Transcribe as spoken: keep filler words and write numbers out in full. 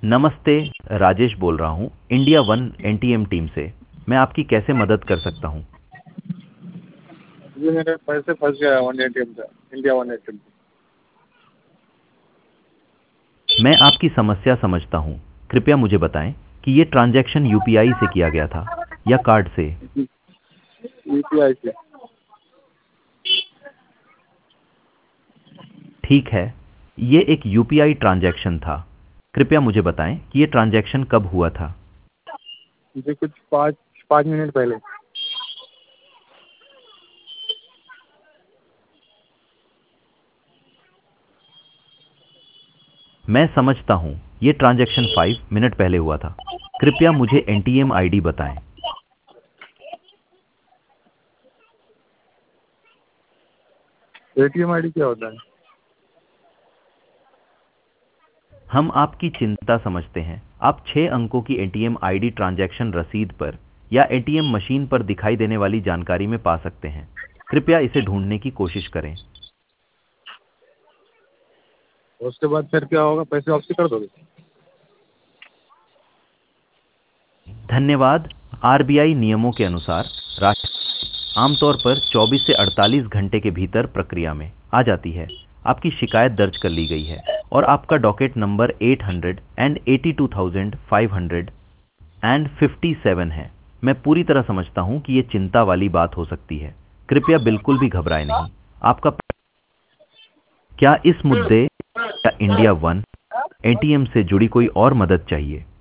नमस्ते, राजेश बोल रहा हूँ इंडिया वन एनटीएम टीम से। मैं आपकी कैसे मदद कर सकता हूँ? जी मेरे पैसे फंस गया वन एटीएम से इंडिया वन एटीएम। मैं आपकी समस्या समझता हूँ। कृपया मुझे बताएं कि ये ट्रांजैक्शन यूपीआई से किया गया था या कार्ड से? यूपीआई से। ठीक है, ये एक यूपीआई ट्रांजैक्शन था। कृपया मुझे बताएं कि ये ट्रांजैक्शन कब हुआ था? जी कुछ पाँच पाँच मिनट पहले। मैं समझता हूँ, ये ट्रांजैक्शन फाइव मिनट पहले हुआ था। कृपया मुझे एनटीएम आईडी बताएं। एटीएम आईडी क्या होता है? हम आपकी चिंता समझते हैं। आप छह अंकों की एटीएम आईडी ट्रांजैक्शन रसीद पर या एटीएम मशीन पर दिखाई देने वाली जानकारी में पा सकते हैं। कृपया इसे ढूंढने की कोशिश करें। उसके बाद फिर क्या होगा, पैसे वापसी कर दोगे? धन्यवाद। आरबीआई नियमों के अनुसार राशि आमतौर पर चौबीस से अड़तालीस घंटे के भीतर प्रक्रिया में आ जाती है। आपकी शिकायत दर्ज कर ली गई है और आपका docket number eight hundred and eighty two thousand five hundred and fifty seven है। मैं पूरी तरह समझता हूं कि यह चिंता वाली बात हो सकती है। कृपया बिल्कुल भी घबराएं नहीं। आपका क्या इस मुद्दे या इंडिया वन एटीएम से जुड़ी कोई और मदद चाहिए?